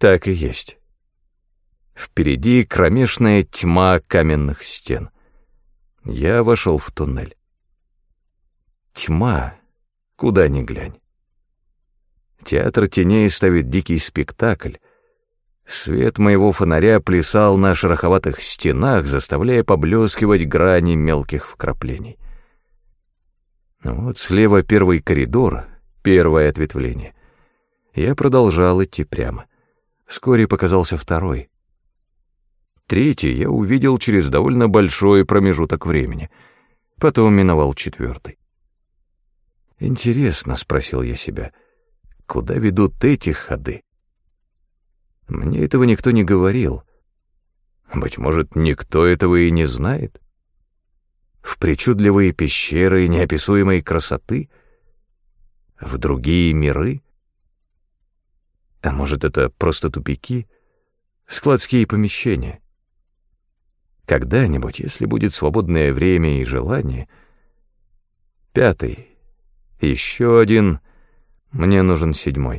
Так и есть. Впереди кромешная тьма каменных стен. Я вошел в туннель. Тьма, куда ни глянь. Театр теней ставит дикий спектакль. Свет моего фонаря плясал на шероховатых стенах, заставляя поблескивать грани мелких вкраплений. Вот слева первый коридор, первое ответвление. Я продолжал идти прямо. Вскоре показался второй. Третий я увидел через довольно большой промежуток времени. Потом миновал четвертый. «Интересно», — спросил я себя, — «куда ведут эти ходы?» Мне этого никто не говорил. Быть может, никто этого и не знает. В причудливые пещеры неописуемой красоты? В другие миры? А может, это просто тупики? Складские помещения? Когда-нибудь, если будет свободное время и желание... Пятый. Еще один. Мне нужен седьмой.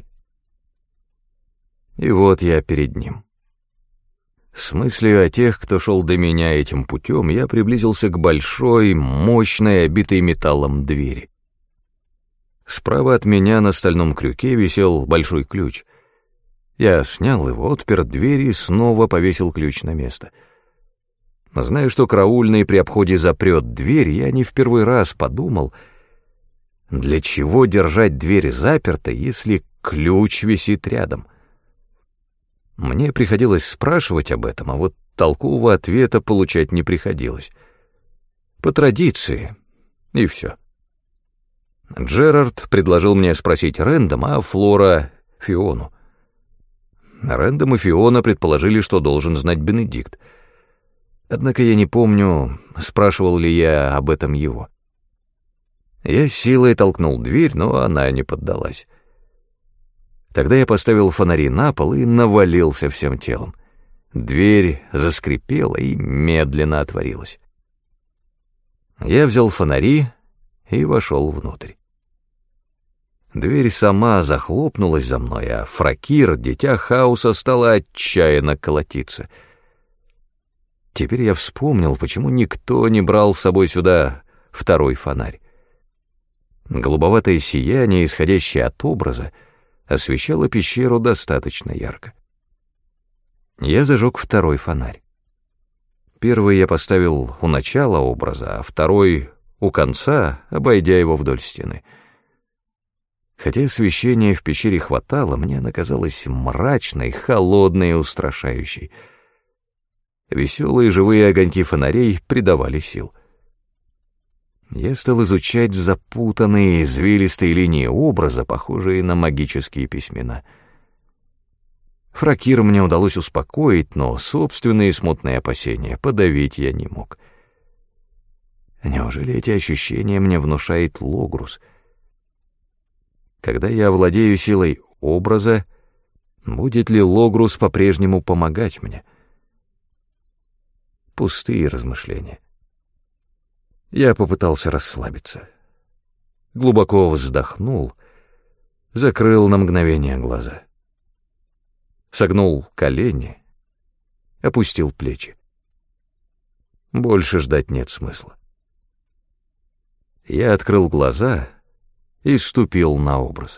И вот я перед ним. С мыслью о тех, кто шел до меня этим путем, я приблизился к большой, мощной, обитой металлом двери. Справа от меня на стальном крюке висел большой ключ. Я снял его, отпер дверь и снова повесил ключ на место. Зная, что караульный при обходе запрет дверь, я не в первый раз подумал, для чего держать дверь запертой, если ключ висит рядом. Мне приходилось спрашивать об этом, а вот толкового ответа получать не приходилось. По традиции, и все. Джерард предложил мне спросить Рэндома, а Флора — Фиону. Рэндом и Фиона предположили, что должен знать Бенедикт. Однако я не помню, спрашивал ли я об этом его. Я силой толкнул дверь, но она не поддалась. Тогда я поставил фонари на пол и навалился всем телом. Дверь заскрипела и медленно отворилась. Я взял фонари и вошел внутрь. Дверь сама захлопнулась за мной, а Фракир, дитя хаоса, стала отчаянно колотиться. Теперь я вспомнил, почему никто не брал с собой сюда второй фонарь. Голубоватое сияние, исходящее от образа, освещало пещеру достаточно ярко. Я зажег второй фонарь. Первый я поставил у начала образа, а второй — у конца, обойдя его вдоль стены. Хотя освещения в пещере хватало, мне она казалась мрачной, холодной и устрашающей. Веселые живые огоньки фонарей придавали сил. Я стал изучать запутанные извилистые линии образа, похожие на магические письмена. Фракир мне удалось успокоить, но собственные смутные опасения подавить я не мог. Неужели эти ощущения мне внушает Логрус? Когда я овладею силой образа, будет ли Логрус по-прежнему помогать мне? Пустые размышления. Я попытался расслабиться. Глубоко вздохнул, закрыл на мгновение глаза. Согнул колени, опустил плечи. Больше ждать нет смысла. Я открыл глаза и ступил на образ.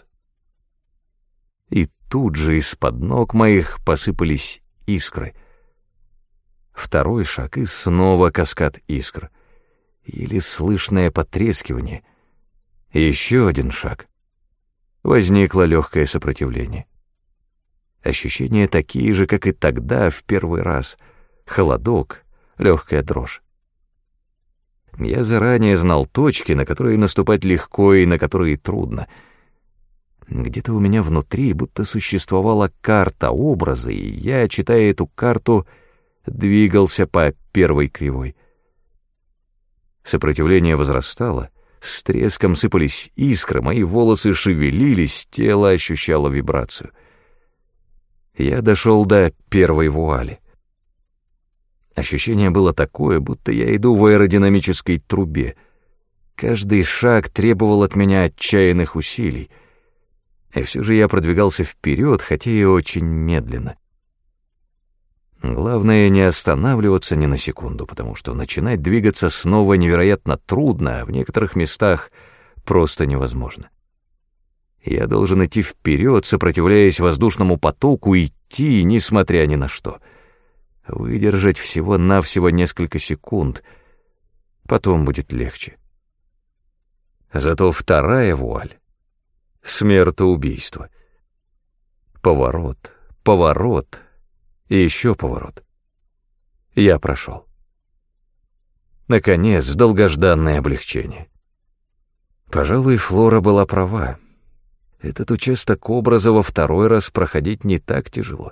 И тут же из-под ног моих посыпались искры. Второй шаг, и снова каскад искр. Или слышное потрескивание. Еще один шаг. Возникло легкое сопротивление. Ощущения такие же, как и тогда, в первый раз. Холодок, легкая дрожь. Я заранее знал точки, на которые наступать легко и на которые трудно. Где-то у меня внутри будто существовала карта образа, и я, читая эту карту, двигался по первой кривой. Сопротивление возрастало, с треском сыпались искры, мои волосы шевелились, тело ощущало вибрацию. Я дошел до первой вуали. Ощущение было такое, будто я иду в аэродинамической трубе. Каждый шаг требовал от меня отчаянных усилий. И все же я продвигался вперед, хотя и очень медленно. Главное не останавливаться ни на секунду, потому что начинать двигаться снова невероятно трудно, а в некоторых местах просто невозможно. Я должен идти вперед, сопротивляясь воздушному потоку, идти, несмотря ни на что. Выдержать всего-навсего несколько секунд, потом будет легче. Зато вторая вуаль — смертоубийство. Поворот, поворот и еще поворот. Я прошел. Наконец, долгожданное облегчение. Пожалуй, Флора была права. Этот участок образа во второй раз проходить не так тяжело.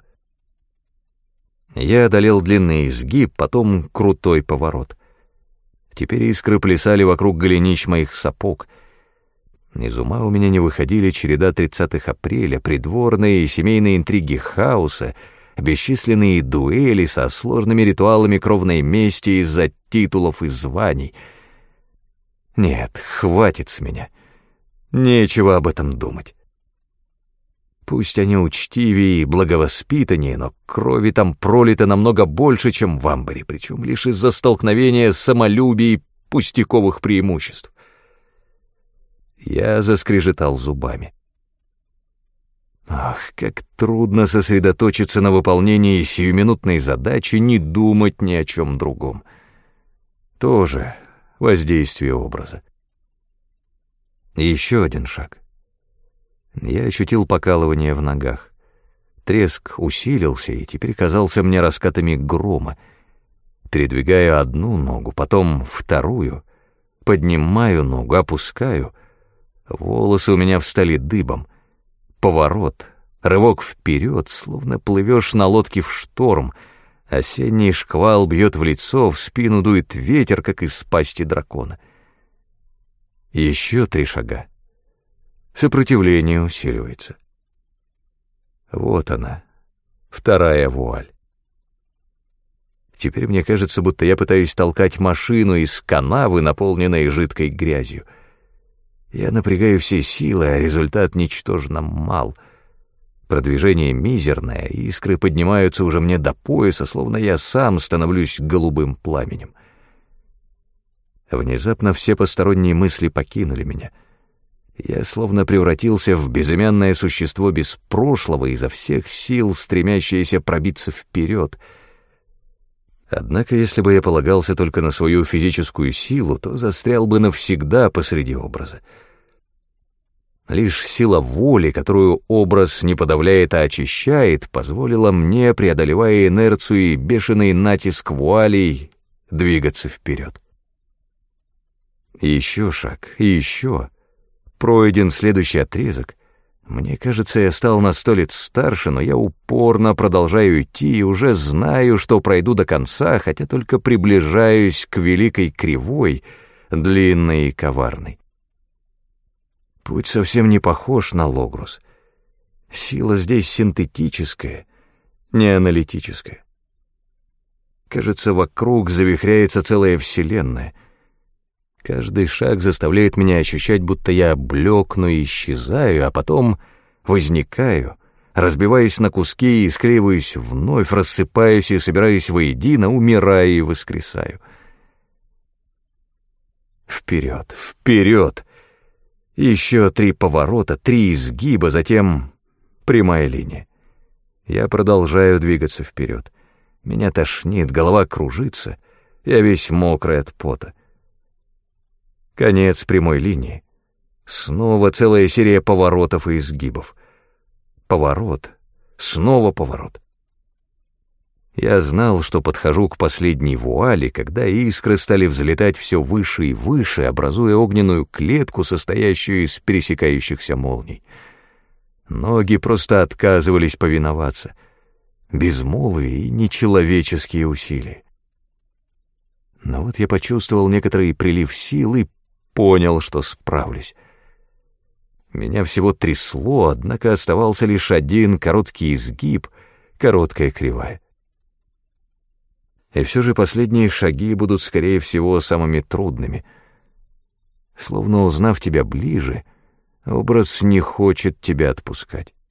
Я одолел длинный изгиб, потом крутой поворот. Теперь искры плясали вокруг голенищ моих сапог. Из ума у меня не выходили череда 30 апреля, придворные и семейные интриги хаоса, бесчисленные дуэли со сложными ритуалами кровной мести из-за титулов и званий. Нет, хватит с меня. Нечего об этом думать. Пусть они учтивее и благовоспитаннее, но крови там пролито намного больше, чем в Амбаре, причем лишь из-за столкновения самолюбия и пустяковых преимуществ. Я заскрежетал зубами. Ах, как трудно сосредоточиться на выполнении сиюминутной задачи, не думать ни о чем другом. Тоже воздействие образа. Еще один шаг. Я ощутил покалывание в ногах. Треск усилился и теперь казался мне раскатами грома. Передвигаю одну ногу, потом вторую, поднимаю ногу, опускаю. Волосы у меня встали дыбом. Поворот, рывок вперед, словно плывешь на лодке в шторм. Осенний шквал бьет в лицо, в спину дует ветер, как из пасти дракона. Еще 3 шага. Сопротивление усиливается. Вот она, вторая вуаль. Теперь мне кажется, будто я пытаюсь толкать машину из канавы, наполненной жидкой грязью. Я напрягаю все силы, а результат ничтожно мал. Продвижение мизерное, искры поднимаются уже мне до пояса, словно я сам становлюсь голубым пламенем. Внезапно все посторонние мысли покинули меня. Я словно превратился в безымянное существо без прошлого, изо всех сил стремящееся пробиться вперед. Однако, если бы я полагался только на свою физическую силу, то застрял бы навсегда посреди образа. Лишь сила воли, которую образ не подавляет, а очищает, позволила мне, преодолевая инерцию и бешеный натиск вуалей, двигаться вперед. И еще шаг, и еще. Пройден следующий отрезок. Мне кажется, я стал на 100 лет старше, но я упорно продолжаю идти и уже знаю, что пройду до конца, хотя только приближаюсь к великой кривой, длинной и коварной. Путь совсем не похож на Логрус. Сила здесь синтетическая, не аналитическая. Кажется, вокруг завихряется целая вселенная. Каждый шаг заставляет меня ощущать, будто я блекну и исчезаю, а потом возникаю, разбиваюсь на куски и склеиваюсь вновь, рассыпаюсь и собираюсь воедино, умираю и воскресаю. Вперед, вперед! Еще 3 поворота, 3 изгиба, затем прямая линия. Я продолжаю двигаться вперед. Меня тошнит, голова кружится, я весь мокрый от пота. Конец прямой линии. Снова целая серия поворотов и изгибов. Поворот, снова поворот. Я знал, что подхожу к последней вуали, когда искры стали взлетать все выше и выше, образуя огненную клетку, состоящую из пересекающихся молний. Ноги просто отказывались повиноваться. Безмолвие и нечеловеческие усилия. Но вот я почувствовал некоторый прилив сил и понял, что справлюсь. Меня всего трясло, однако оставался лишь один короткий изгиб, короткая кривая. И все же последние шаги будут, скорее всего, самыми трудными. Словно узнав тебя ближе, Образ не хочет тебя отпускать.